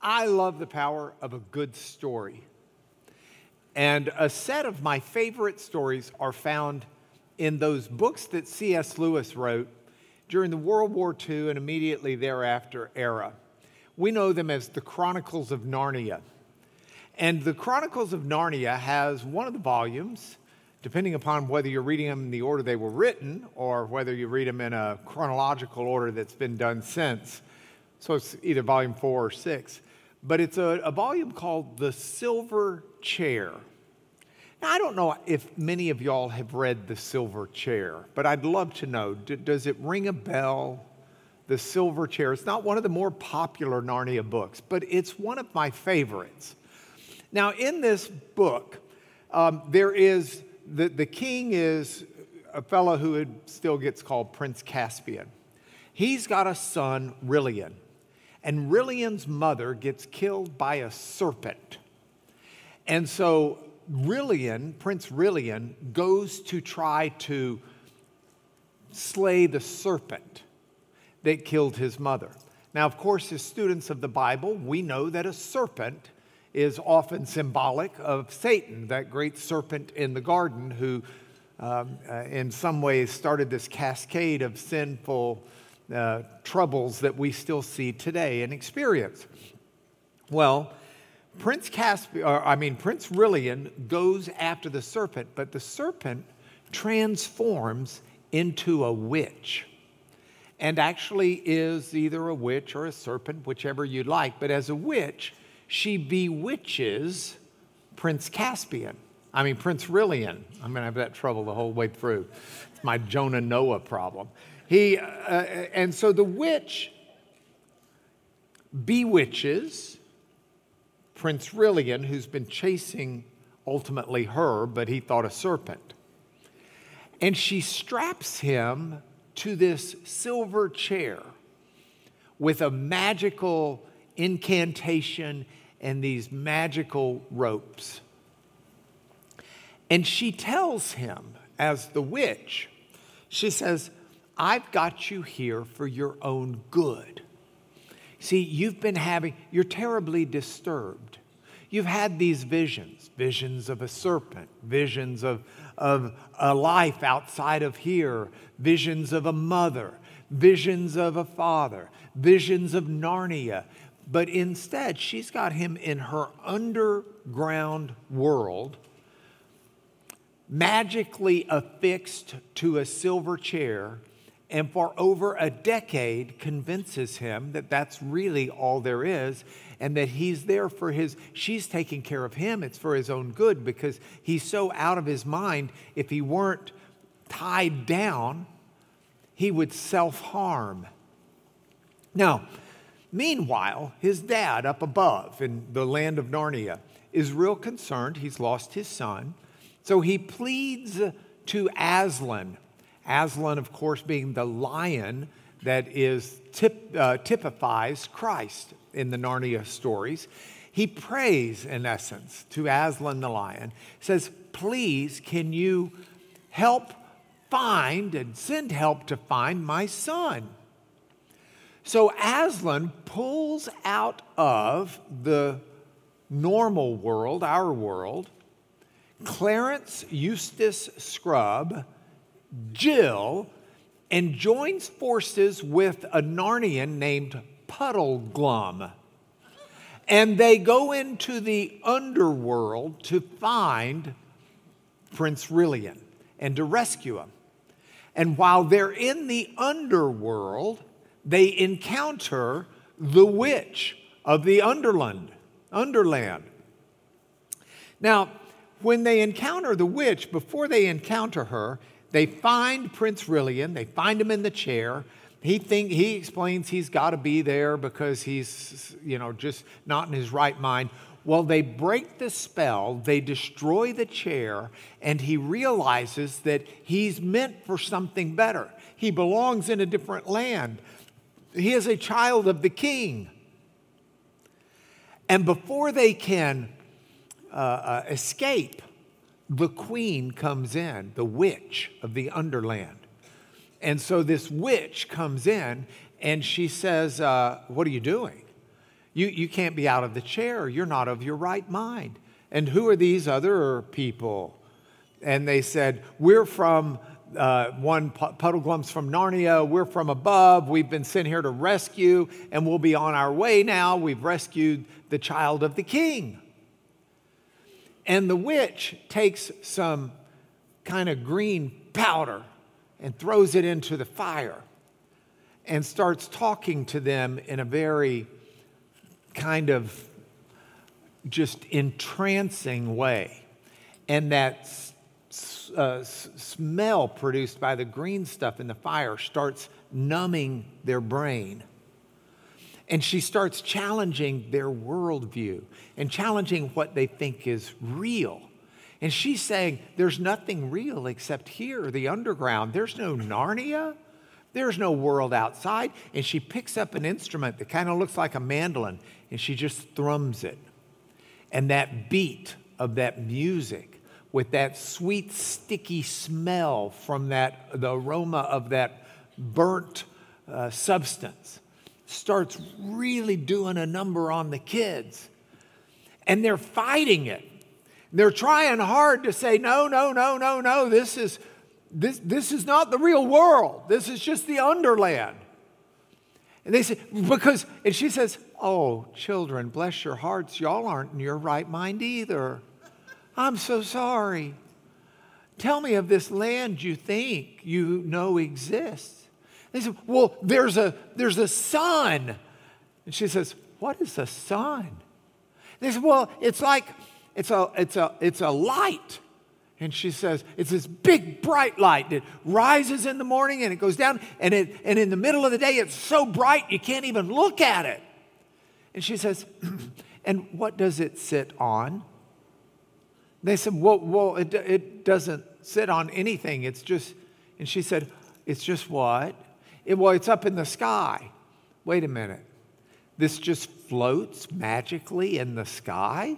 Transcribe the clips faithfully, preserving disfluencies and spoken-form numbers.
I love the power of a good story. And a set of my favorite stories are found in those books that C S Lewis wrote during the World War Two and immediately thereafter era. We know them as the Chronicles of Narnia. And the Chronicles of Narnia has one of the volumes, depending upon whether you're reading them in the order they were written or whether you read them in a chronological order that's been done since. So it's either volume four or six. But it's a, a volume called The Silver Chair. Now, I don't know if many of y'all have read The Silver Chair, but I'd love to know, d- does it ring a bell? The Silver Chair. It's not one of the more popular Narnia books, but it's one of my favorites. Now, in this book, um, there is, the, the king is a fellow who still gets called Prince Caspian. He's got a son, Rilian, and Rilian's mother gets killed by a serpent. And so Rilian, Prince Rilian, goes to try to slay the serpent that killed his mother. Now, of course, as students of the Bible, we know that a serpent is often symbolic of Satan, that great serpent in the garden who um, uh, in some ways started this cascade of sinful uh, troubles that we still see today and experience. Well, Prince Caspian, or I mean Prince Rilian goes after the serpent, but the serpent transforms into a witch. And actually is either a witch or a serpent, whichever you'd like. But as a witch, she bewitches Prince Caspian. I mean, Prince Rilian. I'm going to have that trouble the whole way through. It's my Jonah Noah problem. He, uh, and so the witch bewitches Prince Rilian, who's been chasing ultimately her, but he thought a serpent. And she straps him to this silver chair with a magical incantation and these magical ropes. And she tells him, as the witch, she says, I've got you here for your own good. See, you've been having, you're terribly disturbed. You've had these visions, visions of a serpent, visions of, of a life outside of here, visions of a mother, visions of a father, visions of Narnia. But instead, she's got him in her underground world, magically affixed to a silver chair, and for over a decade convinces him that that's really all there is and that he's there for his, she's taking care of him. It's for his own good because he's so out of his mind. If he weren't tied down, he would self-harm. Now, meanwhile, his dad up above in the land of Narnia is real concerned. He's lost his son. So he pleads to Aslan. Aslan, of course, being the lion that is tip, uh, typifies Christ in the Narnia stories. He prays, in essence, to Aslan the lion, says, please, can you help find and send help to find my son? So Aslan pulls out of the normal world, our world, Clarence Eustace Scrubb, Jill, and joins forces with a Narnian named Puddleglum. And they go into the underworld to find Prince Rilian and to rescue him. And while they're in the underworld, they encounter the witch of the Underland. Underland. Now, when they encounter the witch, before they encounter her, they find Prince Rilian. They find him in the chair. He think he explains he's got to be there because he's, you know, just not in his right mind. Well, they break the spell. They destroy the chair, and he realizes that he's meant for something better. He belongs in a different land. He is a child of the king. And before they can uh, uh, escape, the queen comes in, the witch of the Underland. And so this witch comes in and she says, uh, what are you doing? You, you can't be out of the chair. You're not of your right mind. And who are these other people? And they said, we're from, uh, one, Puddleglum's from Narnia. We're from above. We've been sent here to rescue, and we'll be on our way now. We've rescued the child of the king. And the witch takes some kind of green powder and throws it into the fire and starts talking to them in a very kind of just entrancing way. And that uh, smell produced by the green stuff in the fire starts numbing their brain. And she starts challenging their worldview and challenging what they think is real. And she's saying, there's nothing real except here, the underground. There's no Narnia. There's no world outside. And she picks up an instrument that kind of looks like a mandolin, and she just thrums it. And that beat of that music with that sweet, sticky smell from that, the aroma of that burnt uh, substance starts really doing a number on the kids. And they're fighting it. They're trying hard to say, no, no, no, no, no, this is, this, this is not the real world. This is just the underland. And they say, because, and she says, oh, children, bless your hearts, y'all aren't in your right mind either. I'm so sorry. Tell me of this land you think you know exists. They said, well, there's a, there's a sun. And she says, what is a sun? They said, well, it's like, it's a, it's a, it's a light. And she says, it's this big bright light that rises in the morning and it goes down, and, it, and in the middle of the day, it's so bright you can't even look at it. And she says, and what does it sit on? They said, well, well it, it doesn't sit on anything. It's just, and she said, it's just what? It, well, it's up in the sky. Wait a minute. This just floats magically in the sky?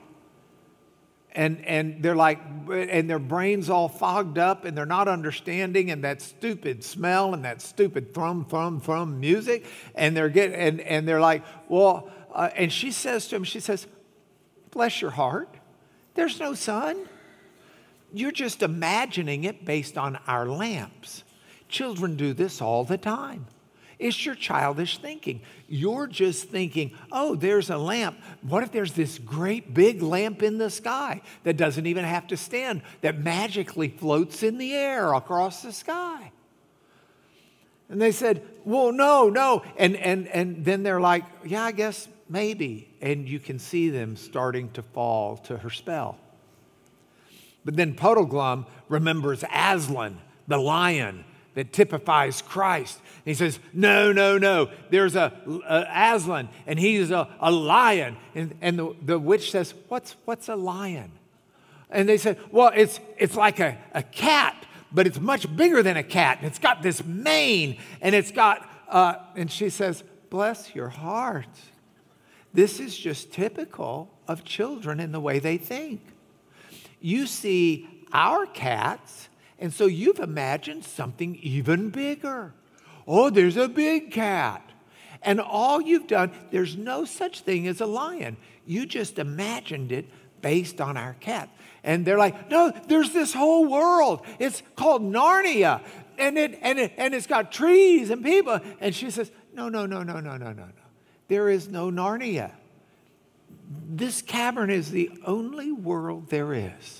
And, and they're like, and their brains all fogged up, and they're not understanding, and that stupid smell and that stupid thrum, thrum, thrum music. And they're getting, and, and they're like, well, uh, and she says to him, she says, bless your heart. There's no sun. You're just imagining it based on our lamps. Children do this all the time. It's your childish thinking. You're just thinking, oh, there's a lamp. What if there's this great big lamp in the sky that doesn't even have to stand, that magically floats in the air across the sky? And they said, well, no, no. And, and, and then they're like, yeah, I guess maybe. And you can see them starting to fall to her spell. But then Puddleglum remembers Aslan, the lion that typifies Christ. And he says, no, no, no. There's a, a Aslan, and he's a, a lion. And, and the, the witch says, what's, what's a lion? And they said, well, it's, it's like a, a cat, but it's much bigger than a cat. And it's got this mane, and it's got, uh, and she says, bless your heart. This is just typical of children in the way they think. You see our cats, and so you've imagined something even bigger. Oh, there's a big cat. And all you've done, there's no such thing as a lion. You just imagined it based on our cat. And they're like, no, there's this whole world. It's called Narnia. And, it, and, it, and it's got trees and people. And she says, no, no, no, no, no, no, no, no. There is no Narnia. This cavern is the only world there is.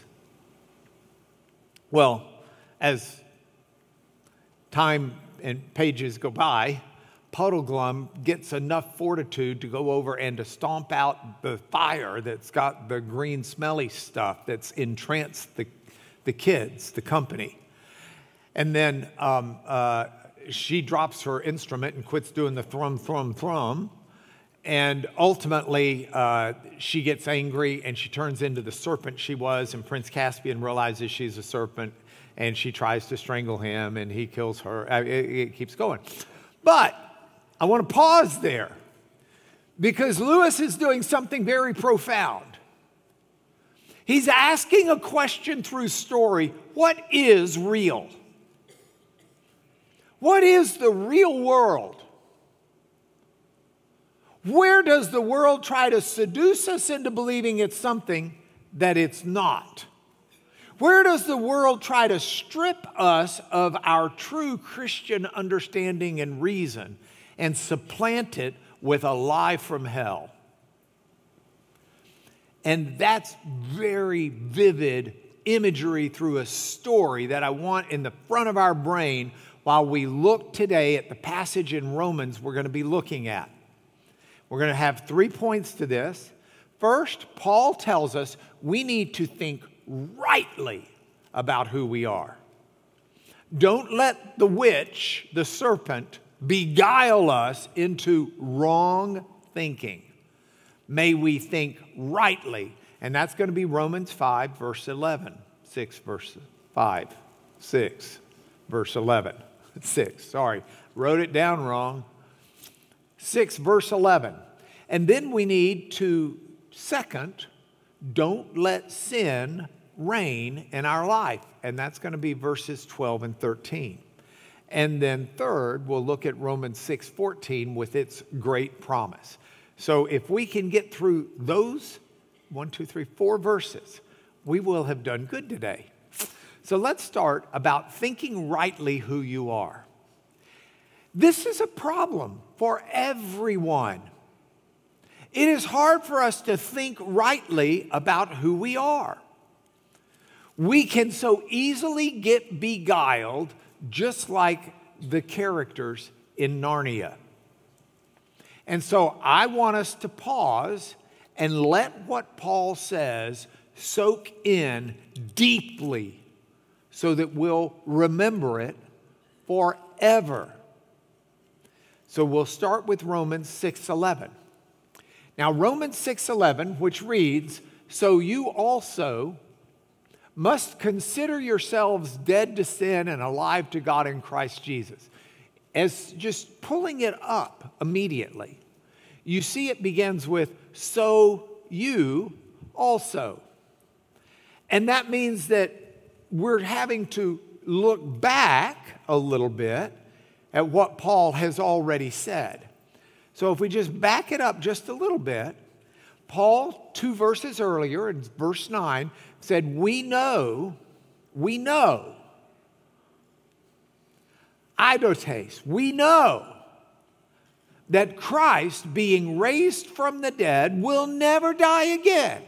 Well, as time and pages go by, Puddleglum gets enough fortitude to go over and to stomp out the fire that's got the green smelly stuff that's entranced the, the kids, the company. And then um, uh, she drops her instrument and quits doing the thrum, thrum, thrum. And ultimately, uh, she gets angry and she turns into the serpent she was, and Prince Caspian realizes she's a serpent, and she tries to strangle him, and he kills her. It, it keeps going. But I want to pause there, because Lewis is doing something very profound. He's asking a question through story: what is real? What is the real world? Where does the world try to seduce us into believing it's something that it's not? Where does the world try to strip us of our true Christian understanding and reason and supplant it with a lie from hell? And that's very vivid imagery through a story that I want in the front of our brain while we look today at the passage in Romans we're going to be looking at. We're going to have three points to this. First, Paul tells us we need to think rightly about who we are. Don't let the witch, the serpent, beguile us into wrong thinking. May we think rightly. And that's going to be Romans five, verse eleven. six, verse five. six, verse eleven. six, sorry. Wrote it down wrong. six, verse eleven. And then we need to, second, don't let sin reign in our life. And that's going to be verses twelve and thirteen. And then third, we'll look at Romans six fourteen with its great promise. So if we can get through those one, two, three, four verses, we will have done good today. So let's start about thinking rightly who you are. This is a problem for everyone. It is hard for us to think rightly about who we are. We can so easily get beguiled, just like the characters in Narnia. And so I want us to pause and let what Paul says soak in deeply so that we'll remember it forever. So we'll start with Romans six eleven. Now, Romans six eleven, which reads, "So you also must consider yourselves dead to sin and alive to God in Christ Jesus." As just pulling it up immediately, you see it begins with, "So you also." And that means that we're having to look back a little bit at what Paul has already said. So if we just back it up just a little bit, Paul, two verses earlier, in verse nine, said, we know, we know, idotes, we know that Christ, being raised from the dead, will never die again.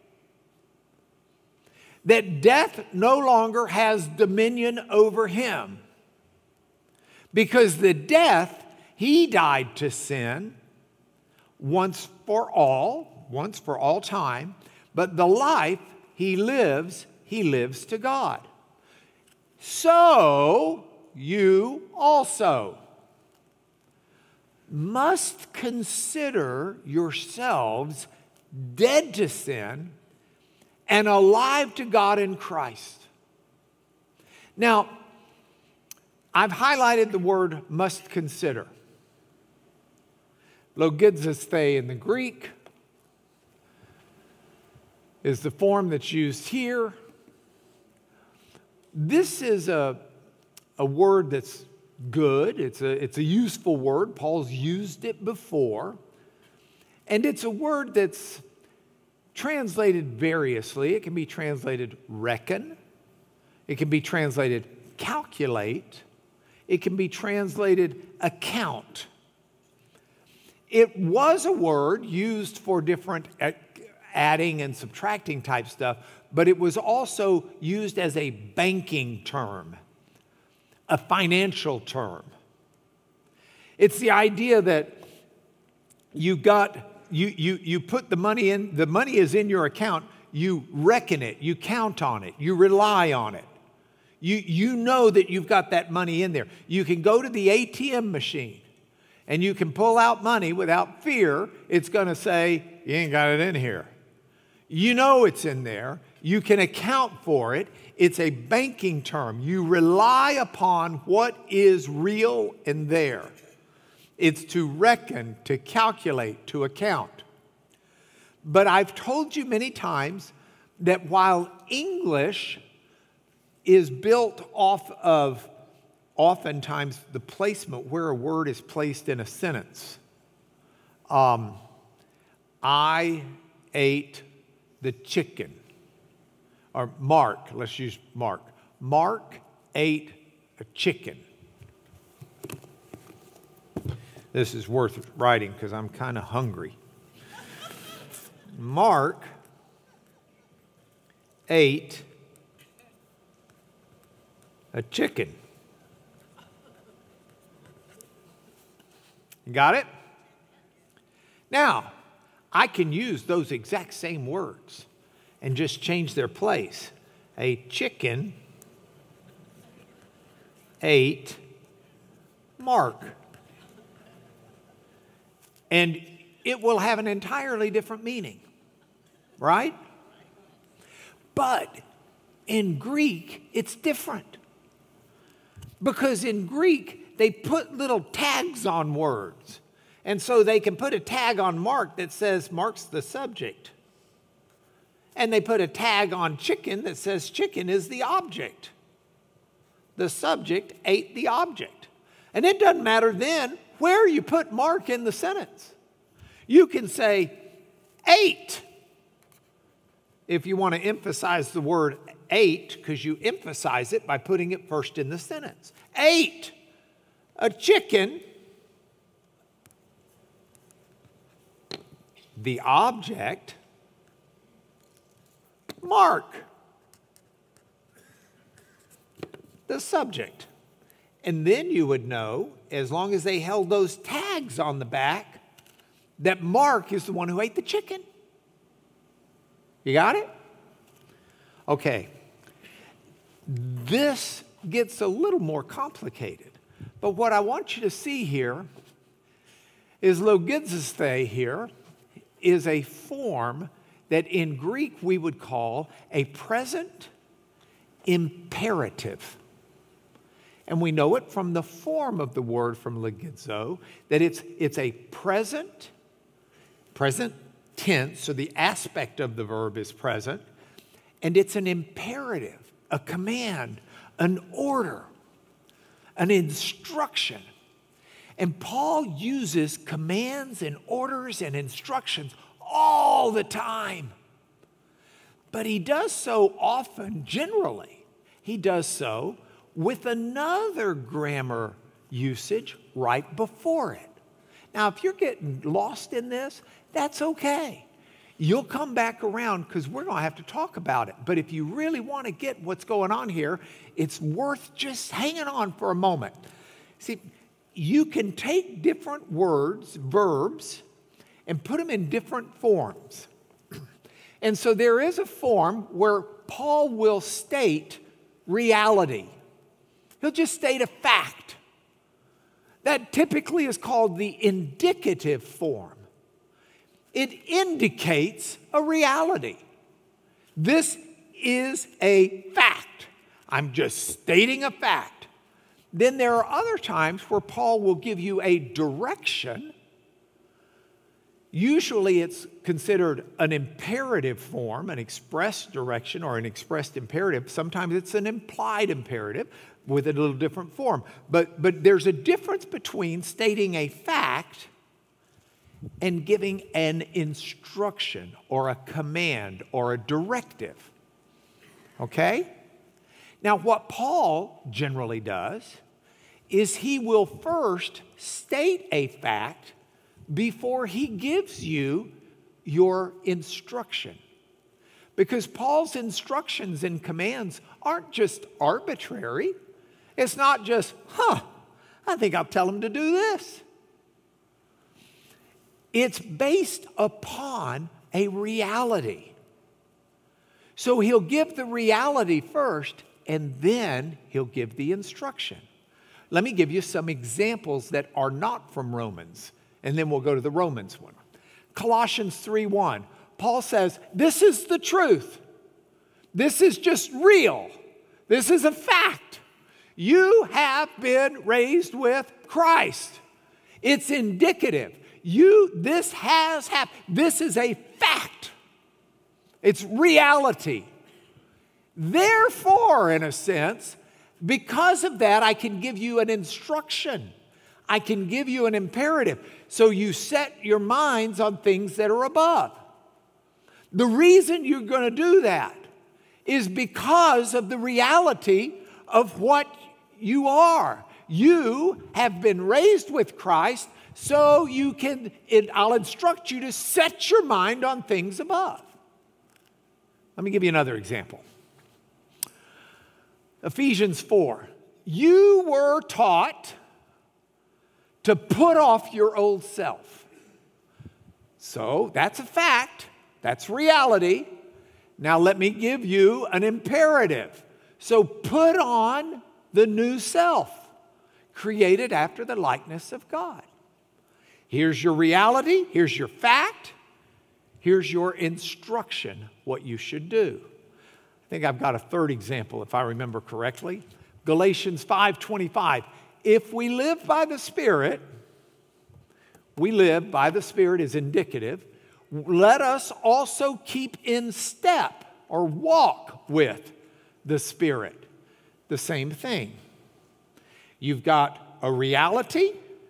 That death no longer has dominion over him. Because the death, he died to sin once for all, once for all time, but the life he lives, he lives to God. So you also must consider yourselves dead to sin and alive to God in Christ. Now, I've highlighted the word must consider. Logizesthe in the Greek is the form that's used here. This is a, a word that's good. It's a, it's a useful word. Paul's used it before. And it's a word that's translated variously. It can be translated reckon. It can be translated calculate. It can be translated account. It was a word used for different adding and subtracting type stuff, but it was also used as a banking term, a financial term. It's the idea that you got, you, you, you put the money in, the money is in your account, you reckon it, you count on it, you rely on it. You, you know that you've got that money in there. You can go to the A T M machine and you can pull out money without fear. It's going to say, you ain't got it in here. You know it's in there. You can account for it. It's a banking term. You rely upon what is real and there. It's to reckon, to calculate, to account. But I've told you many times that while English is built off of oftentimes the placement where a word is placed in a sentence, Um, I ate the chicken. Or Mark, let's use Mark. Mark ate a chicken. This is worth writing because I'm kind of hungry. Mark ate a chicken. You got it? Now, I can use those exact same words and just change their place. A chicken ate Mark. And it will have an entirely different meaning, right? But in Greek, it's different. Because in Greek, they put little tags on words. And so they can put a tag on Mark that says Mark's the subject. And they put a tag on chicken that says chicken is the object. The subject ate the object. And it doesn't matter then where you put Mark in the sentence. You can say ate if you want to emphasize the word ate, because you emphasize it by putting it first in the sentence. Ate a chicken. The object, Mark. The subject. And then you would know, as long as they held those tags on the back, that Mark is the one who ate the chicken. You got it? Okay. This gets a little more complicated. But what I want you to see here is logizesthe here is a form that in Greek we would call a present imperative. And we know it from the form of the word from logizo, that it's, it's a present, present tense, so the aspect of the verb is present, and it's an imperative, a command, an order, an instruction. And Paul uses commands and orders and instructions all the time. But he does so often, generally, he does so with another grammar usage right before it. Now, if you're getting lost in this, that's okay. You'll come back around because we're going to have to talk about it. But if you really want to get what's going on here, it's worth just hanging on for a moment. See, you can take different words, verbs, and put them in different forms. And so there is a form where Paul will state reality. He'll just state a fact. That typically is called the indicative form. It indicates a reality. This is a fact. I'm just stating a fact. Then there are other times where Paul will give you a direction. Usually it's considered an imperative form, an express direction or an expressed imperative. Sometimes it's an implied imperative with a little different form. But, but there's a difference between stating a fact and giving an instruction or a command or a directive. Okay? Now, what Paul generally does is he will first state a fact before he gives you your instruction. Because Paul's instructions and commands aren't just arbitrary. It's not just, huh, I think I'll tell him to do this. It's based upon a reality. So he'll give the reality first, and then he'll give the instruction. Let me give you some examples that are not from Romans, and then we'll go to the Romans one. Colossians three one, Paul says, this is the truth. This is just real. This is a fact. You have been raised with Christ. It's indicative. You, this has happened. This is a fact. It's reality. Therefore, in a sense, because of that, I can give you an instruction. I can give you an imperative. So you set your minds on things that are above. The reason you're going to do that is because of the reality of what you are. You have been raised with Christ, so you can, it, I'll instruct you to set your mind on things above. Let me give you another example. Ephesians four. You were taught to put off your old self. So that's a fact. That's reality. Now let me give you an imperative. So put on the new self, created after the likeness of God. Here's your reality. Here's your fact. Here's your instruction, what you should do. I think I've got a third example, if I remember correctly. Galatians five twenty-five. If we live by the Spirit, we live by the Spirit is indicative. Let us also keep in step or walk with the Spirit. The same thing. You've got a reality,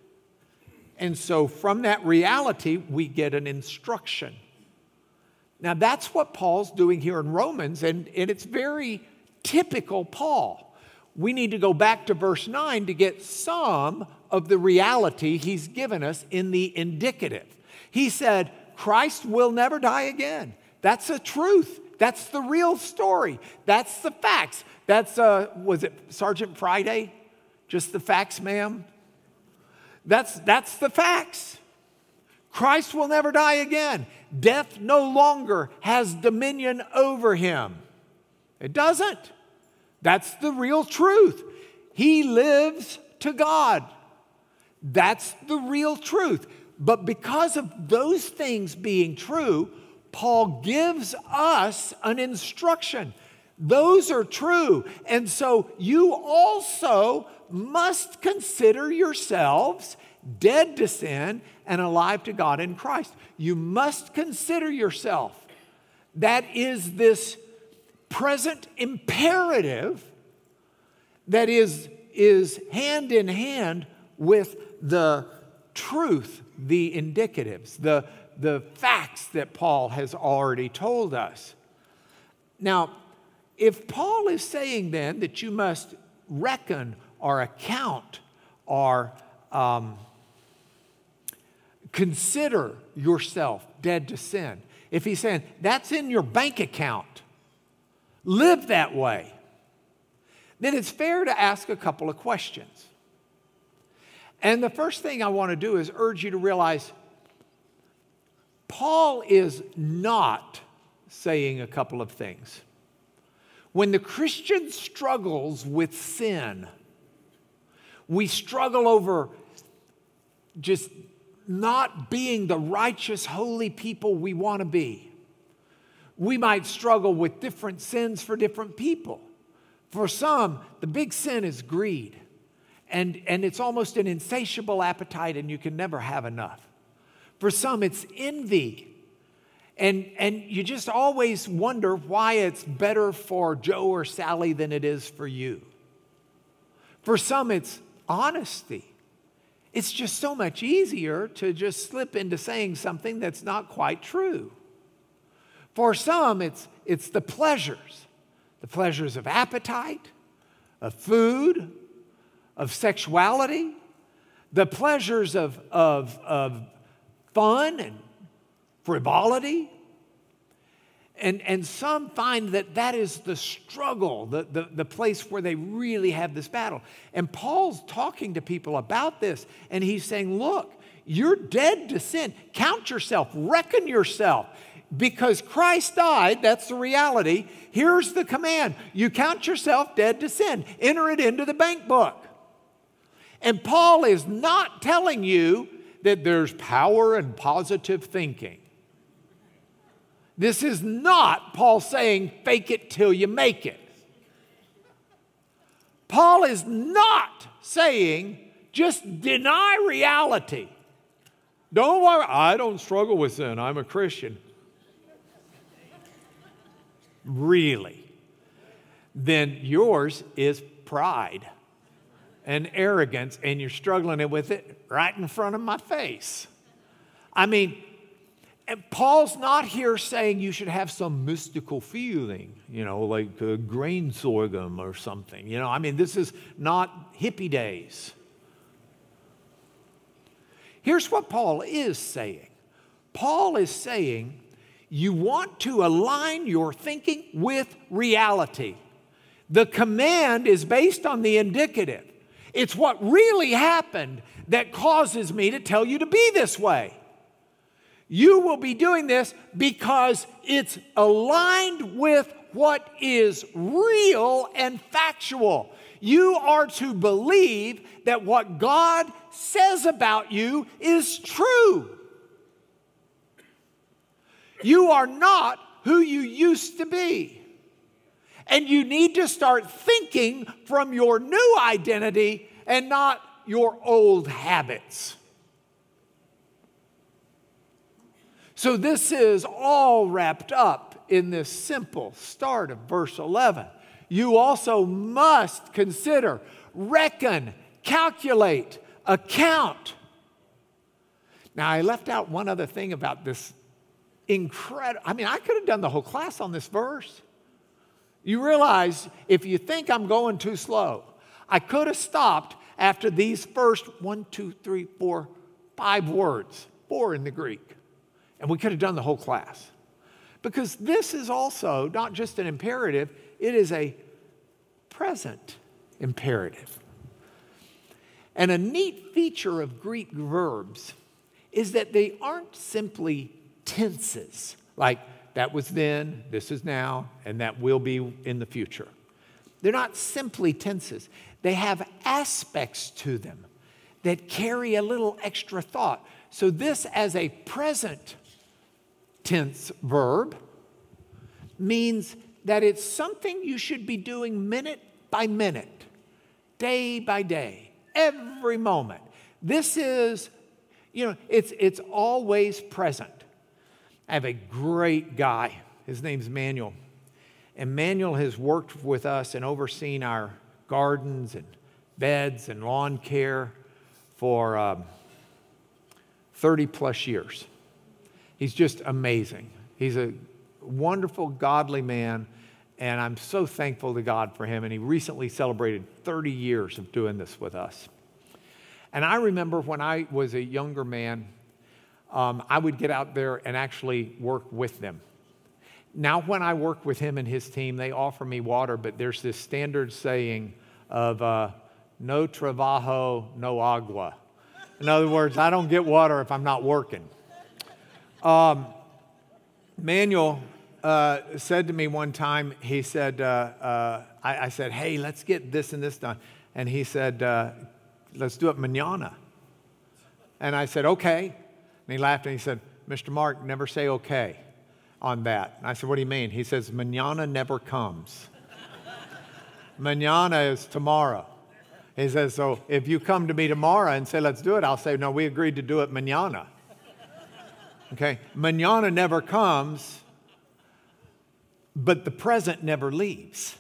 and so from that reality, we get an instruction. Now, that's what Paul's doing here in Romans, and, and it's very typical Paul. We need to go back to verse nine to get some of the reality he's given us in the indicative. He said, Christ will never die again. That's a truth. That's the real story. That's the facts. That's, uh, was it Sergeant Friday? Just the facts, ma'am? That's, that's the facts. Christ will never die again. Death no longer has dominion over him. It doesn't. That's the real truth. He lives to God. That's the real truth. But because of those things being true, Paul gives us an instruction. Those are true. And so you also must consider yourselves dead to sin and alive to God in Christ. You must consider yourself. That is this present imperative that is, is hand in hand with the truth, the indicatives, the, the facts that Paul has already told us. Now, if Paul is saying then that you must reckon or account or um, consider yourself dead to sin, if he's saying that's in your bank account, live that way, then it's fair to ask a couple of questions. And the first thing I want to do is urge you to realize Paul is not saying a couple of things. When the Christian struggles with sin, we struggle over just not being the righteous, holy people we want to be. We might struggle with different sins for different people. For some, the big sin is greed. And, and it's almost an insatiable appetite, and you can never have enough. For some, it's envy. And, and you just always wonder why it's better for Joe or Sally than it is for you. For some, it's honesty. It's just so much easier to just slip into saying something that's not quite true. For some, it's, it's the pleasures. The pleasures of appetite, of food, of sexuality, the pleasures of, of, of fun and frivolity. And, and some find that that is the struggle, the, the, the place where they really have this battle. And Paul's talking to people about this, and he's saying, look, you're dead to sin. Count yourself, reckon yourself. Because Christ died, that's the reality. Here's the command. You count yourself dead to sin. Enter it into the bank book. And Paul is not telling you that there's power in positive thinking. This is not Paul saying, fake it till you make it. Paul is not saying, just deny reality. Don't worry, I don't struggle with sin. I'm a Christian. Really? Then yours is pride. and arrogance, and you're struggling with it right in front of my face. I mean, Paul's not here saying you should have some mystical feeling, you know, like uh, grain sorghum or something. You know, I mean, this is not hippie days. Here's what Paul is saying. Paul is saying you want to align your thinking with reality. The command is based on the indicative. It's what really happened that causes me to tell you to be this way. You will be doing this because it's aligned with what is real and factual. You are to believe that what God says about you is true. You are not who you used to be. And you need to start thinking from your new identity and not your old habits. So this is all wrapped up in this simple start of verse eleven. You also must consider, reckon, calculate, account. Now, I left out one other thing about this incredible. I mean, I could have done the whole class on this verse. You realize, if you think I'm going too slow, I could have stopped after these first one, two, three, four, five words, four in the Greek, and we could have done the whole class. Because this is also not just an imperative, it is a present imperative. And a neat feature of Greek verbs is that they aren't simply tenses, like that was then, this is now, and that will be in the future. They're not simply tenses. They have aspects to them that carry a little extra thought. So this, as a present tense verb, means that it's something you should be doing minute by minute, day by day, every moment. This is, you know, it's, it's always present. I have a great guy. His name's Manuel. And Manuel has worked with us and overseen our gardens and beds and lawn care for um, thirty plus years. He's just amazing. He's a wonderful, godly man, and I'm so thankful to God for him. And he recently celebrated thirty years of doing this with us. And I remember when I was a younger man, Um, I would get out there and actually work with them. Now, when I work with him and his team, they offer me water, but there's this standard saying of uh, no trabajo, no agua. In other words, I don't get water if I'm not working. Um, Manuel uh, said to me one time, he said, uh, uh, I, I said, hey, let's get this and this done. And he said, uh, let's do it mañana. And I said, okay. And he laughed and he said, Mister Mark, never say okay on that. And I said, what do you mean? He says, mañana never comes. Mañana is tomorrow. He says, so if you come to me tomorrow and say, let's do it, I'll say, no, we agreed to do it mañana. Okay? Mañana never comes, but the present never leaves.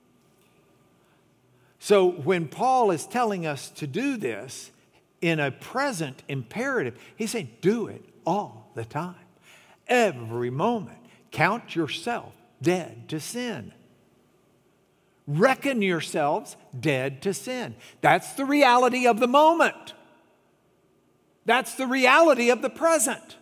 So when Paul is telling us to do this, in a present imperative, he's saying, do it all the time, every moment. Count yourself dead to sin. Reckon yourselves dead to sin. That's the reality of the moment. That's the reality of the present.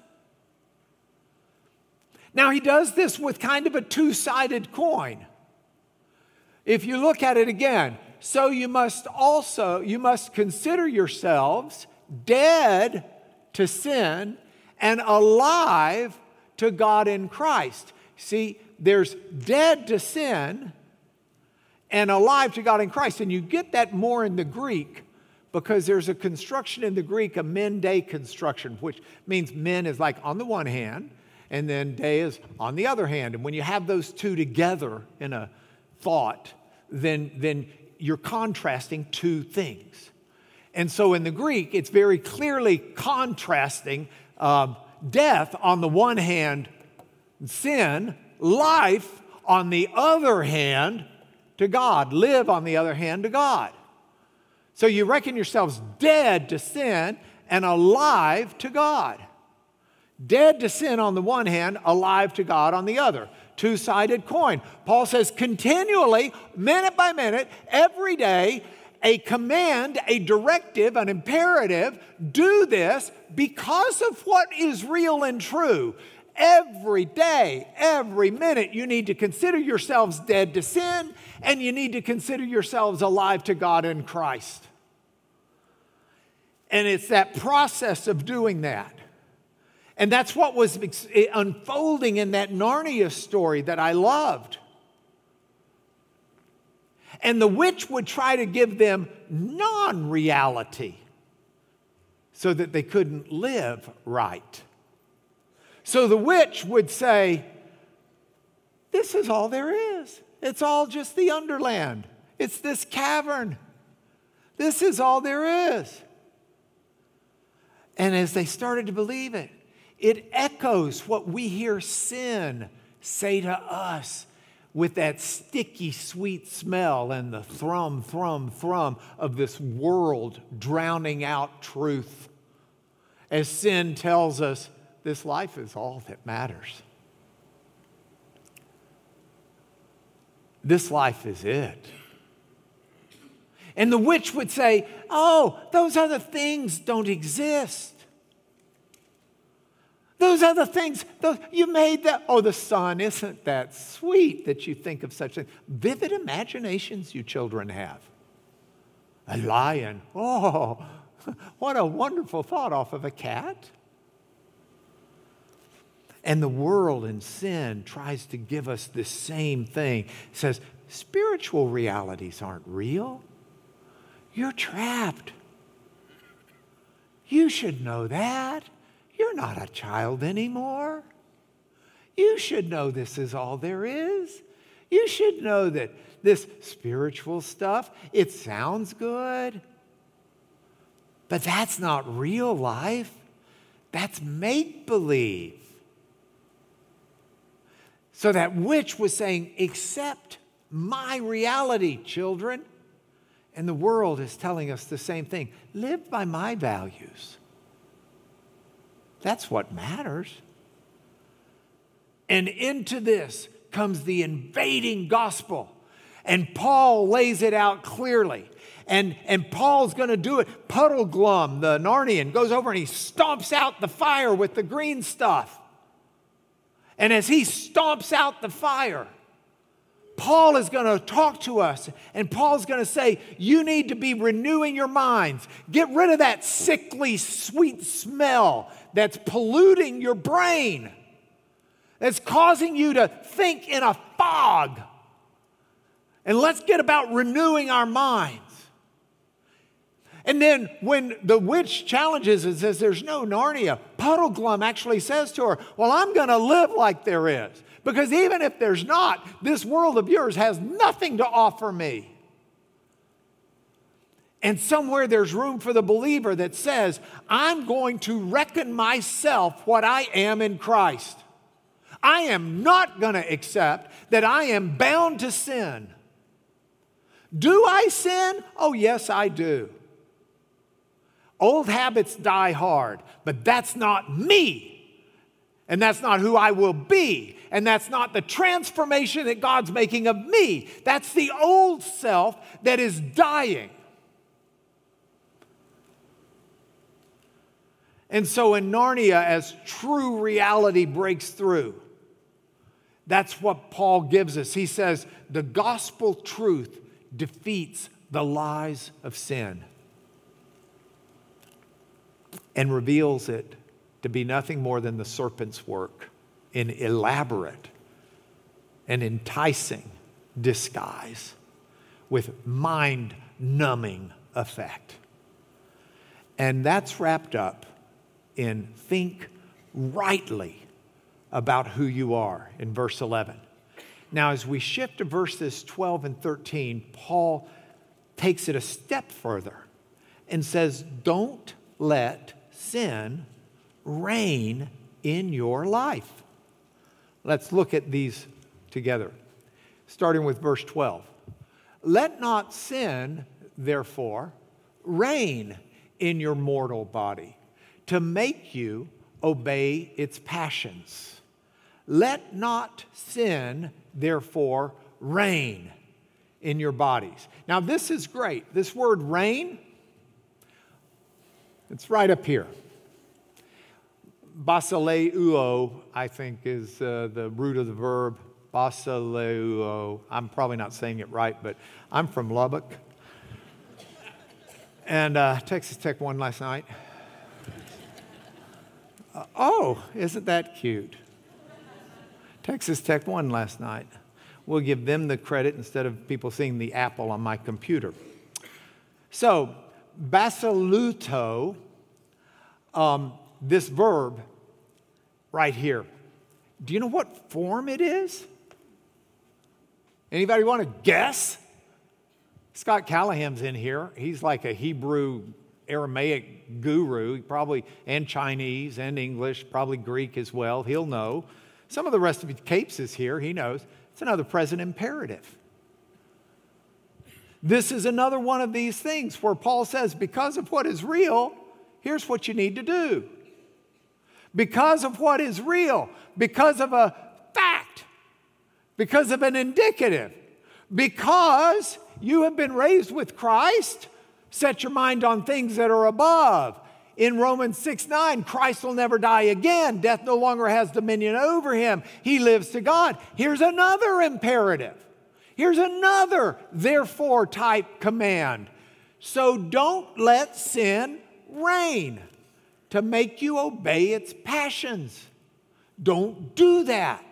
Now, he does this with kind of a two-sided coin. If you look at it again, so you must also, you must consider yourselves dead to sin and alive to God in Christ. See, there's dead to sin and alive to God in Christ. And you get that more in the Greek because there's a construction in the Greek, a men day construction, which means men is like on the one hand, and then day is on the other hand. And when you have those two together in a thought, then, then you're contrasting two things. And so in the Greek, it's very clearly contrasting um, death on the one hand, sin, life on the other hand to God, live on the other hand to God. So you reckon yourselves dead to sin and alive to God. Dead to sin on the one hand, alive to God on the other. Two-sided coin. Paul says continually, minute by minute, every day, a command, a directive, an imperative, do this because of what is real and true. Every day, every minute, you need to consider yourselves dead to sin, and you need to consider yourselves alive to God in Christ. And it's that process of doing that. And that's what was unfolding in that Narnia story that I loved. And the witch would try to give them non-reality so that they couldn't live right. So the witch would say, this is all there is. It's all just the underland. It's this cavern. This is all there is. And as they started to believe it, it echoes what we hear sin say to us with that sticky, sweet smell and the thrum, thrum, thrum of this world drowning out truth. As sin tells us, this life is all that matters. This life is it. And the witch would say, oh, those other things don't exist. Those other things, those, you made that. Oh, the sun, isn't that sweet that you think of such things? Vivid imaginations you children have. A lion, oh, what a wonderful thought off of a cat. And the world and sin tries to give us the same thing. It says, spiritual realities aren't real. You're trapped. You should know that. You're not a child anymore. You should know this is all there is. You should know that this spiritual stuff, it sounds good, but that's not real life. That's make-believe. So that witch was saying, accept my reality, children. And the world is telling us the same thing. Live by my values. That's what matters. And into this comes the invading gospel. And Paul lays it out clearly. And, and Paul's going to do it. Puddleglum, the Narnian, goes over and he stomps out the fire with the green stuff. And as he stomps out the fire, Paul is going to talk to us, and Paul's going to say, you need to be renewing your minds. Get rid of that sickly, sweet smell that's polluting your brain, that's causing you to think in a fog. And let's get about renewing our minds. And then when the witch challenges and says there's no Narnia, Puddleglum actually says to her, well, I'm going to live like there is. Because even if there's not, this world of yours has nothing to offer me. And somewhere there's room for the believer that says, I'm going to reckon myself what I am in Christ. I am not going to accept that I am bound to sin. Do I sin? Oh, yes, I do. Old habits die hard, but that's not me. And that's not who I will be. And that's not the transformation that God's making of me. That's the old self that is dying. And so in Narnia, as true reality breaks through, that's what Paul gives us. He says, the gospel truth defeats the lies of sin and reveals it to be nothing more than the serpent's work in elaborate and enticing disguise with mind-numbing effect. And that's wrapped up in think rightly about who you are in verse eleven. Now, as we shift to verses twelve and thirteen, Paul takes it a step further and says, don't let sin reign in your life. Let's look at these together, starting with verse twelve. Let not sin, therefore, reign in your mortal body, to make you obey its passions. Let not sin, therefore, reign in your bodies. Now, this is great. This word reign, it's right up here. Basileuo, I think, is uh, the root of the verb. Basileuo. I'm probably not saying it right, but I'm from Lubbock. And uh, Texas Tech won last night. Uh, oh, isn't that cute? Texas Tech won last night. We'll give them the credit instead of people seeing the apple on my computer. So, basileuto, um, this verb right here, do you know what form it is? Anybody want to guess? Scott Callahan's in here. He's like a Hebrew Aramaic guru, he probably, and Chinese and English, probably Greek as well. He'll know. Some of the rest of his Capes is here. He knows. It's another present imperative. This is another one of these things where Paul says, because of what is real, here's what you need to do. Because of what is real, because of a fact, because of an indicative, because you have been raised with Christ, set your mind on things that are above. In Romans six nine, Christ will never die again. Death no longer has dominion over him. He lives to God. Here's another imperative. Here's another therefore type command. So don't let sin reign to make you obey its passions. Don't do that.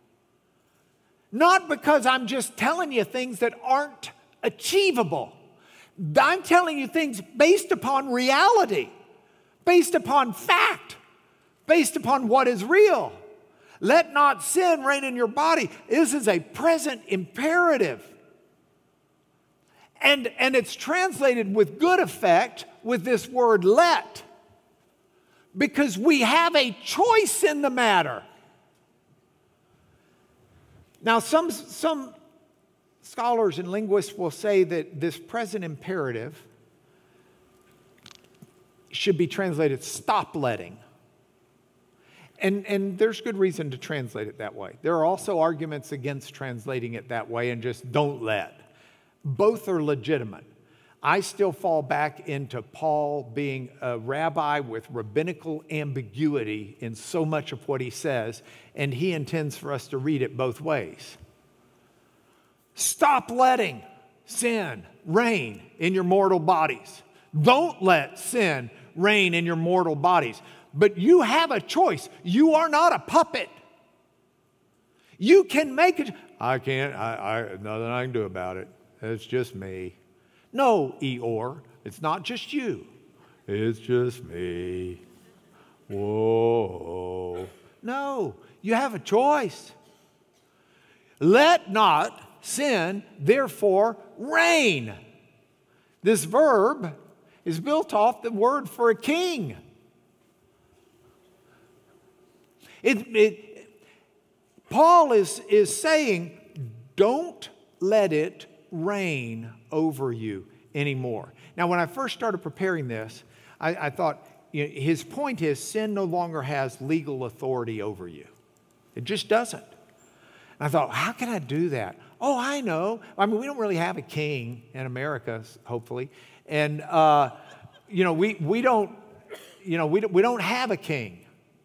Not because I'm just telling you things that aren't achievable. I'm telling you things based upon reality, based upon fact, based upon what is real. Let not sin reign in your body. This is a present imperative. And, and it's translated with good effect with this word let, because we have a choice in the matter. Now, some, some scholars and linguists will say that this present imperative should be translated stop letting. And, and there's good reason to translate it that way. There are also arguments against translating it that way and just don't let. Both are legitimate. I still fall back into Paul being a rabbi with rabbinical ambiguity in so much of what he says, and he intends for us to read it both ways. Stop letting sin reign in your mortal bodies. Don't let sin reign in your mortal bodies. But you have a choice. You are not a puppet. You can make it. I can't, I, I, nothing I can do about it. It's just me. No, Eeyore, it's not just you. It's just me. Whoa. No, you have a choice. Let not sin, therefore, reign. This verb is built off the word for a king. It, it, Paul is, is saying, don't let it reign over you anymore. Now, when I first started preparing this, I, I thought, you know, his point is sin no longer has legal authority over you. It just doesn't. And I thought, how can I do that? Oh, I know. I mean, we don't really have a king in America, hopefully. And, uh, you know, we, we don't, you know, we don't, we don't have a king.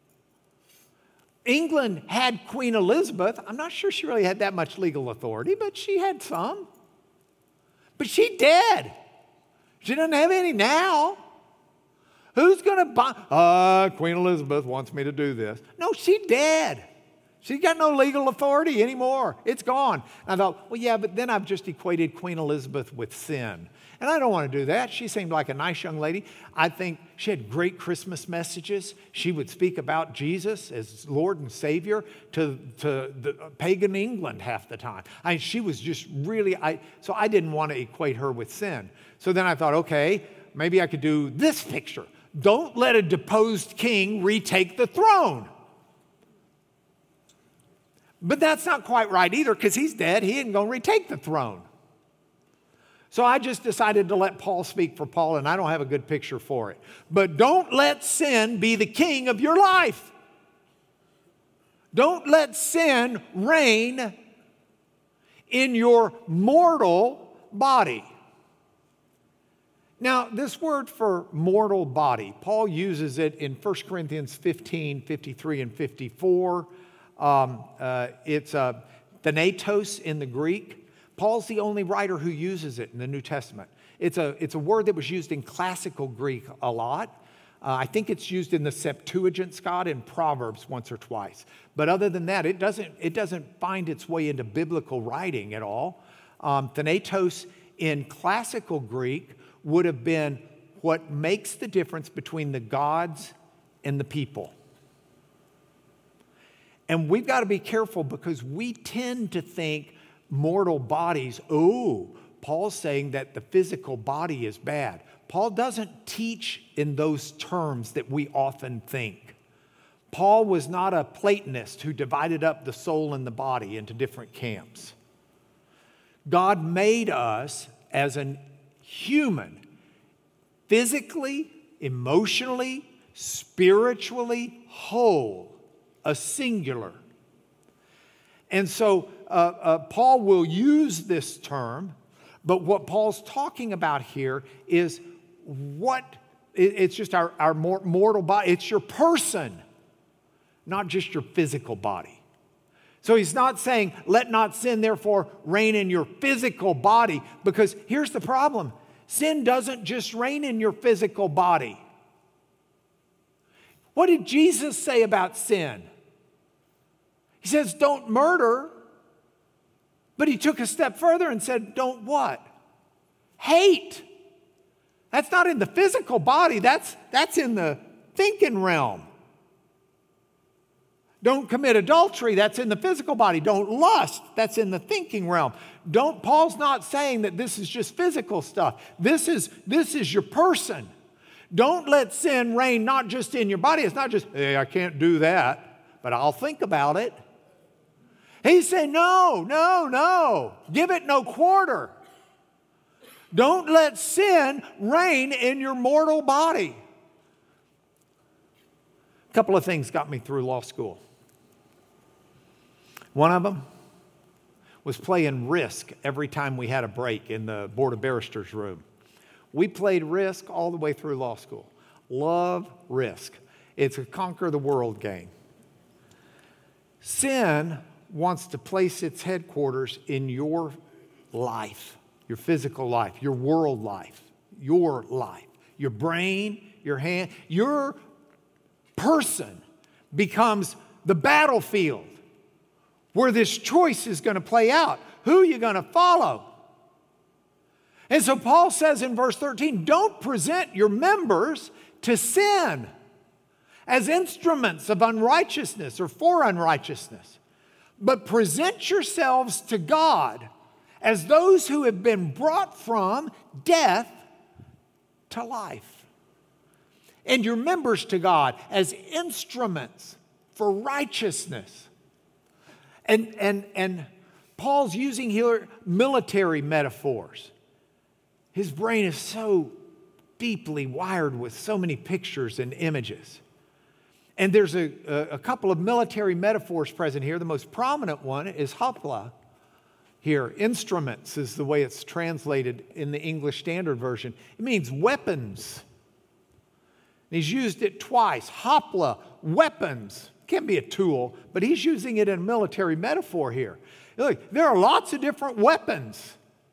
England had Queen Elizabeth. I'm not sure she really had that much legal authority, but she had some. But she's dead. She doesn't have any now. Who's going to buy? Uh, Queen Elizabeth wants me to do this. No, she's dead. She's got no legal authority anymore. It's gone. And I thought, well, yeah, but then I've just equated Queen Elizabeth with sin. And I don't want to do that. She seemed like a nice young lady. I think she had great Christmas messages. She would speak about Jesus as Lord and Savior to, to the pagan England half the time. I mean, she was just really, I, so I didn't want to equate her with sin. So then I thought, okay, maybe I could do this picture. Don't let a deposed king retake the throne. But that's not quite right either, because he's dead. He isn't going to retake the throne. So I just decided to let Paul speak for Paul, and I don't have a good picture for it. But don't let sin be the king of your life. Don't let sin reign in your mortal body. Now, this word for mortal body, Paul uses it in First Corinthians fifteen, fifty-three, and fifty-four. Um, uh, it's uh, thanatos in the Greek. Paul's the only writer who uses it in the New Testament. It's a, it's a word that was used in classical Greek a lot. Uh, I think it's used in the Septuagint, Scott, in Proverbs once or twice. But other than that, it doesn't, it doesn't find its way into biblical writing at all. Um, thanatos in classical Greek would have been what makes the difference between the gods and the people. And we've got to be careful because we tend to think mortal bodies, oh, Paul's saying that the physical body is bad. Paul doesn't teach in those terms that we often think. Paul was not a Platonist who divided up the soul and the body into different camps. God made us as a human, physically, emotionally, spiritually whole, a singular. And so uh, uh, Paul will use this term, but what Paul's talking about here is what, it, it's just our, our mortal body. It's your person, not just your physical body. So he's not saying, let not sin therefore reign in your physical body, because here's the problem. Sin doesn't just reign in your physical body. What did Jesus say about sin? He says, don't murder. But he took a step further and said, don't what? Hate. That's not in the physical body. That's, that's in the thinking realm. Don't commit adultery. That's in the physical body. Don't lust. That's in the thinking realm. Don't, Paul's not saying that this is just physical stuff. This is, this is your person. Don't let sin reign not just in your body. It's not just, hey, I can't do that, but I'll think about it. He's saying, no, no, no. Give it no quarter. Don't let sin reign in your mortal body. A couple of things got me through law school. One of them was playing Risk every time we had a break in the Board of Barristers room. We played Risk all the way through law school. Love Risk. It's a conquer the world game. Sin wants to place its headquarters in your life, your physical life, your world life, your life, your brain, your hand. Your person becomes the battlefield where this choice is going to play out. Who are you going to follow? And so Paul says in verse thirteen, don't present your members to sin as instruments of unrighteousness or for unrighteousness, but present yourselves to God as those who have been brought from death to life, and your members to God as instruments for righteousness. And, and, and Paul's using here military metaphors. His brain is so deeply wired with so many pictures and images. And there's a, a couple of military metaphors present here. The most prominent one is hopla here. Instruments is the way it's translated in the English Standard Version. It means weapons. And he's used it twice. Hopla, weapons. Can be a tool, but he's using it in a military metaphor here. Look, there are lots of different weapons.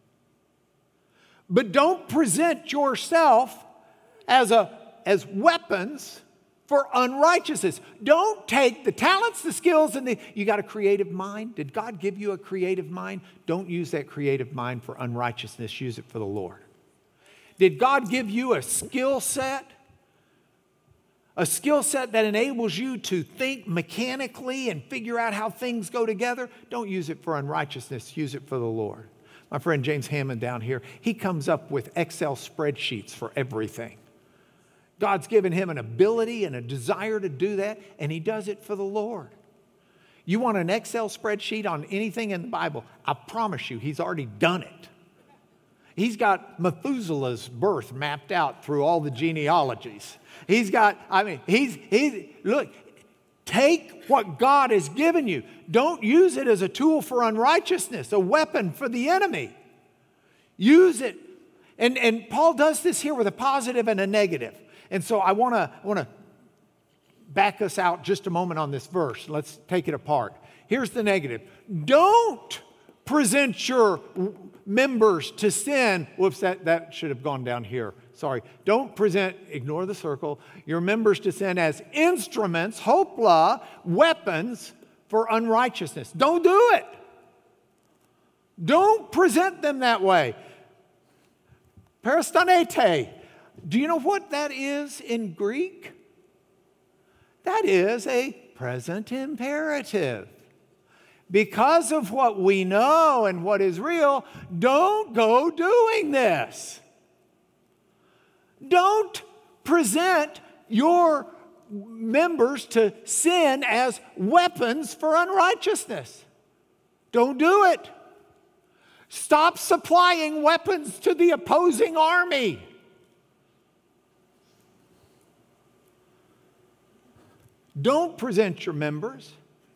But don't present yourself as, a, as weapons for unrighteousness. Don't take the talents, the skills, and the... You got a creative mind? Did God give you a creative mind? Don't use that creative mind for unrighteousness. Use it for the Lord. Did God give you a skill set? A skill set that enables you to think mechanically and figure out how things go together? Don't use it for unrighteousness. Use it for the Lord. My friend James Hammond down here, he comes up with Excel spreadsheets for everything. God's given him an ability and a desire to do that, and he does it for the Lord. You want an Excel spreadsheet on anything in the Bible? I promise you, he's already done it. He's got Methuselah's birth mapped out through all the genealogies. He's got, I mean, he's, he's, look, take what God has given you. Don't use it as a tool for unrighteousness, a weapon for the enemy. Use it. And, and Paul does this here with a positive and a negative. And so I want to I want to back us out just a moment on this verse. Let's take it apart. Here's the negative. Don't present your members to sin. Whoops, that, that should have gone down here. Sorry. Don't present, ignore the circle, your members to sin as instruments, hopla, weapons for unrighteousness. Don't do it. Don't present them that way. Peristanete. Do you know what that is in Greek? That is a present imperative. Because of what we know and what is real, don't go doing this. Don't present your members to sin as weapons for unrighteousness. Don't do it. Stop supplying weapons to the opposing army. Don't present your members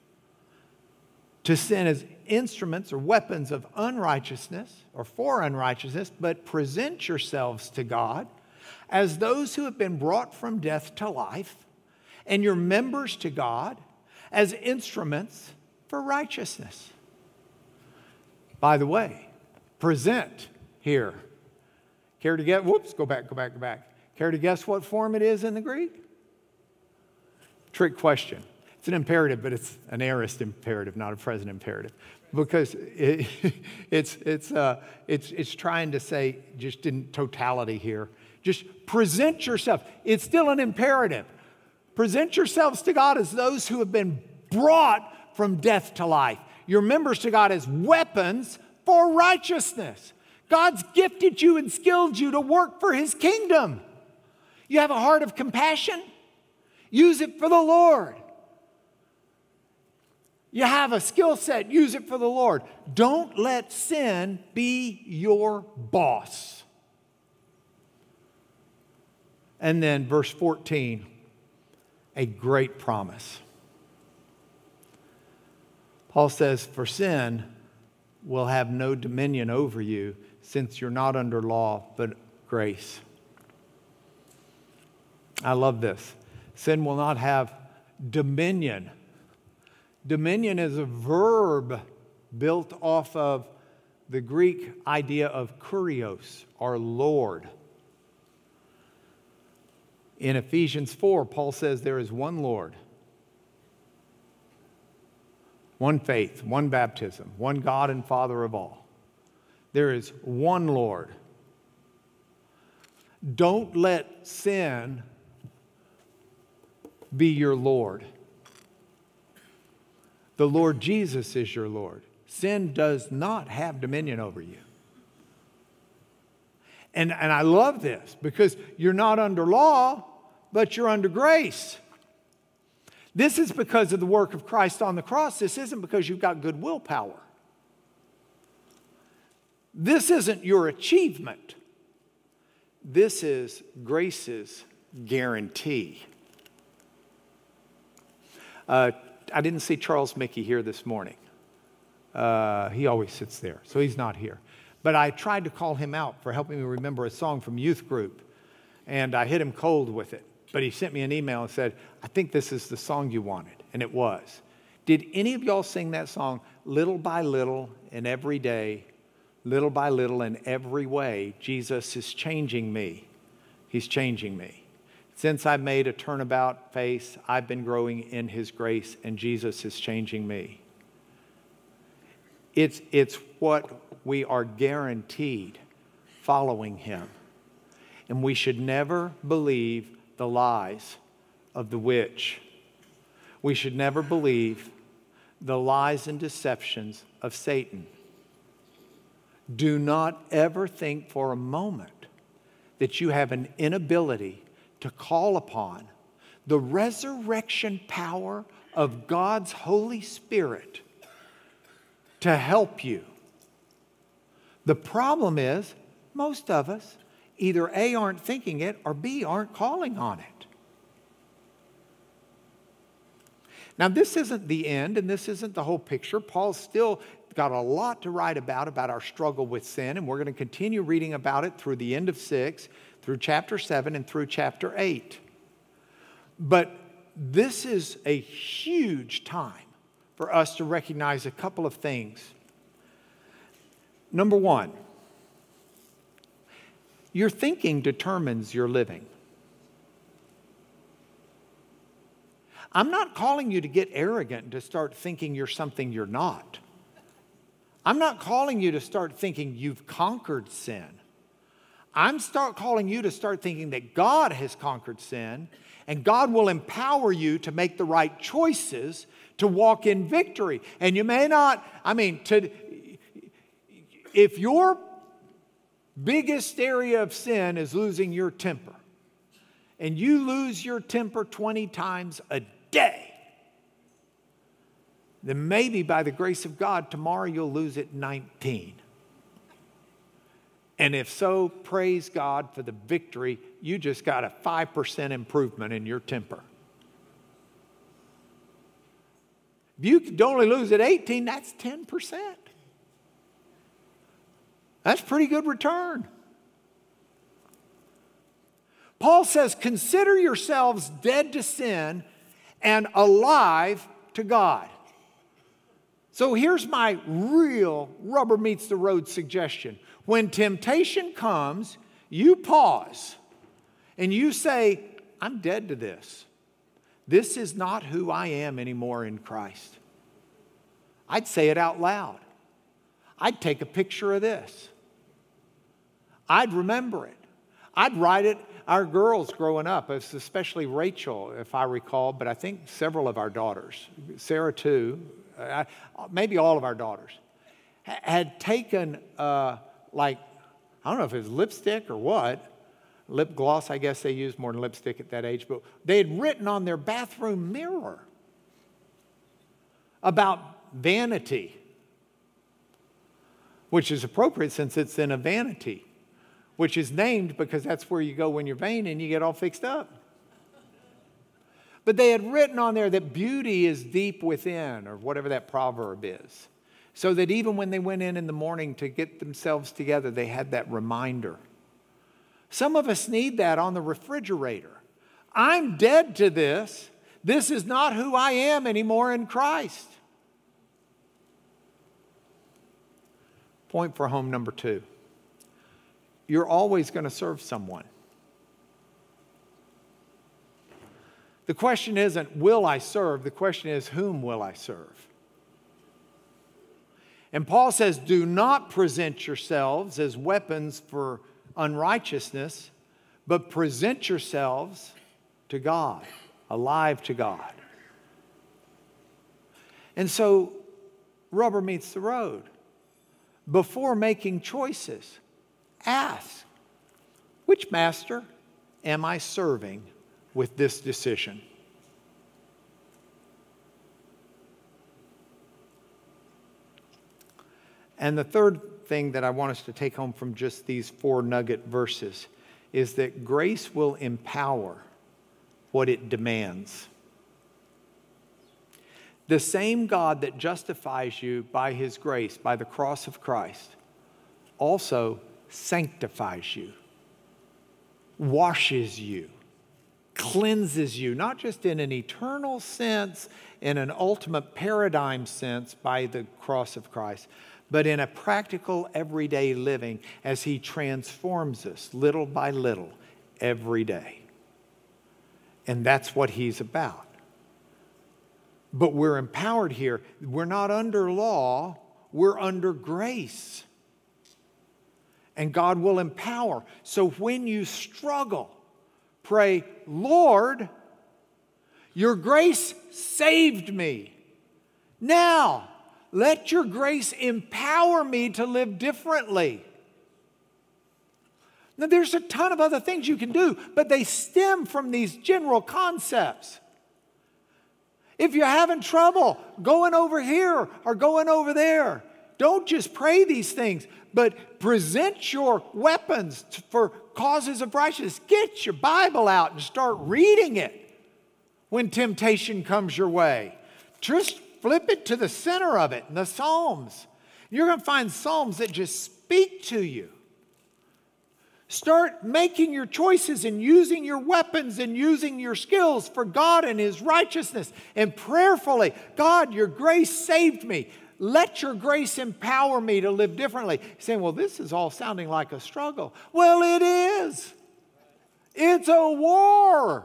to sin as instruments or weapons of unrighteousness or for unrighteousness, but present yourselves to God as those who have been brought from death to life, and your members to God as instruments for righteousness. By the way, present here. Care to guess? Whoops, go back, go back, go back. Care to guess what form it is in the Greek? Trick question. It's an imperative, but it's an aorist imperative, not a present imperative. Because it, it's, it's, uh, it's, it's trying to say, just in totality here, just present yourself. It's still an imperative. Present yourselves to God as those who have been brought from death to life. Your members to God as weapons for righteousness. God's gifted you and skilled you to work for His kingdom. You have a heart of compassion? Use it for the Lord. You have a skill set, use it for the Lord. Don't let sin be your boss. And then verse fourteen, a great promise. Paul says, for sin will have no dominion over you, since you're not under law, but grace. I love this. Sin will not have dominion. Dominion is a verb built off of the Greek idea of kurios, our Lord. In Ephesians four, Paul says there is one Lord, one faith, one baptism, one God and Father of all. There is one Lord. Don't let sin be your Lord. The Lord Jesus is your Lord. Sin does not have dominion over you. And, and I love this because you're not under law, but you're under grace. This is because of the work of Christ on the cross. This isn't because you've got good willpower. This isn't your achievement. This is grace's guarantee. Uh, I didn't see Charles Mickey here this morning. Uh, he always sits there, so he's not here. But I tried to call him out for helping me remember a song from youth group, and I hit him cold with it. But he sent me an email and said, I think this is the song you wanted, and it was. Did any of y'all sing that song, little by little and every day, little by little in every way, Jesus is changing me. He's changing me. Since I made a turnabout face, I've been growing in His grace, and Jesus is changing me. It's, it's what we are guaranteed following Him. And we should never believe the lies of the witch. We should never believe the lies and deceptions of Satan. Do not ever think for a moment that you have an inability to call upon the resurrection power of God's Holy Spirit to help you. The problem is, most of us either A, aren't thinking it, or B, aren't calling on it. Now, this isn't the end, and this isn't the whole picture. Paul's still got a lot to write about, about our struggle with sin, and we're going to continue reading about it through the end of six, through chapter seven, and through chapter eight. But this is a huge time for us to recognize a couple of things. Number one, your thinking determines your living. I'm not calling you to get arrogant and to start thinking you're something you're not. I'm not calling you to start thinking you've conquered sin. I'm start calling you to start thinking that God has conquered sin, and God will empower you to make the right choices to walk in victory. And you may not, I mean, to, if your biggest area of sin is losing your temper, and you lose your temper twenty times a day, then maybe by the grace of God, tomorrow you'll lose it nineteen. And if so, praise God for the victory. You just got a five percent improvement in your temper. If you could only lose it eighteen, that's ten percent. That's pretty good return. Paul says, consider yourselves dead to sin and alive to God. So here's my real rubber meets the road suggestion. When temptation comes, you pause and you say, I'm dead to this. This is not who I am anymore in Christ. I'd say it out loud. I'd take a picture of this. I'd remember it. I'd write it. Our girls growing up, especially Rachel, if I recall, but I think several of our daughters, Sarah too, uh, maybe all of our daughters, ha- had taken uh, like, I don't know if it was lipstick or what, lip gloss, I guess they used more than lipstick at that age, but they had written on their bathroom mirror about vanity, which is appropriate since it's in a vanity, which is named because that's where you go when you're vain and you get all fixed up. But they had written on there that beauty is deep within, or whatever that proverb is. So that even when they went in in the morning to get themselves together, they had that reminder. Some of us need that on the refrigerator. I'm dead to this. This is not who I am anymore in Christ. Point for home number two. You're always going to serve someone. The question isn't, will I serve? The question is, whom will I serve? And Paul says, do not present yourselves as weapons for unrighteousness, but present yourselves to God, alive to God. And so, rubber meets the road. Before making choices, ask, which master am I serving with this decision? And the third thing that I want us to take home from just these four nugget verses is that grace will empower what it demands. The same God that justifies you by His grace, by the cross of Christ, also sanctifies you, washes you, cleanses you, not just in an eternal sense, in an ultimate paradigm sense by the cross of Christ, but in a practical everyday living as He transforms us little by little every day. And that's what He's about. But we're empowered here. We're not under law, we're under grace. And God will empower. So when you struggle, pray, Lord, your grace saved me. Now, let your grace empower me to live differently. Now, there's a ton of other things you can do, but they stem from these general concepts. If you're having trouble going over here or going over there, don't just pray these things, but present your weapons for causes of righteousness. Get your Bible out and start reading it when temptation comes your way. Just flip it to the center of it in the Psalms. You're going to find Psalms that just speak to you. Start making your choices and using your weapons and using your skills for God and His righteousness. And prayerfully, God, your grace saved me. Let your grace empower me to live differently. You're saying, well, this is all sounding like a struggle. Well, it is. It's a war.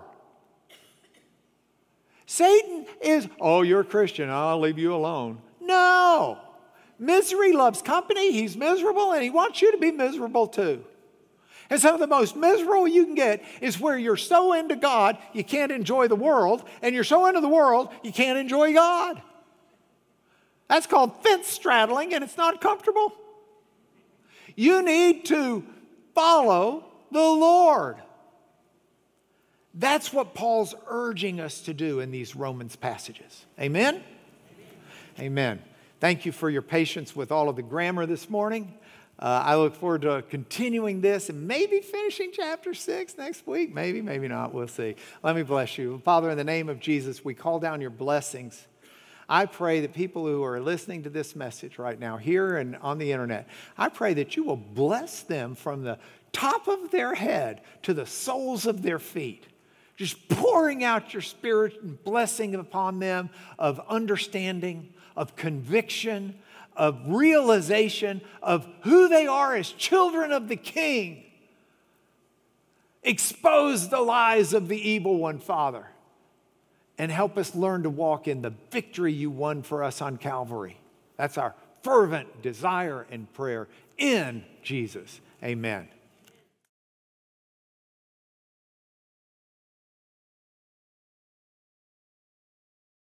Satan is, oh, you're a Christian, I'll leave you alone. No. Misery loves company. He's miserable, and he wants you to be miserable too. And some of the most miserable you can get is where you're so into God, you can't enjoy the world, and you're so into the world, you can't enjoy God. That's called fence straddling, and it's not comfortable. You need to follow the Lord. That's what Paul's urging us to do in these Romans passages. Amen? Amen. Amen. Thank you for your patience with all of the grammar this morning. Uh, I look forward to continuing this and maybe finishing chapter six next week. Maybe, maybe not. We'll see. Let me bless you. Father, in the name of Jesus, we call down your blessings. I pray that people who are listening to this message right now, here and on the internet, I pray that you will bless them from the top of their head to the soles of their feet. Just pouring out your Spirit and blessing upon them of understanding, of conviction, of realization of who they are as children of the King. Expose the lies of the evil one, Father, and help us learn to walk in the victory you won for us on Calvary. That's our fervent desire and prayer in Jesus. Amen.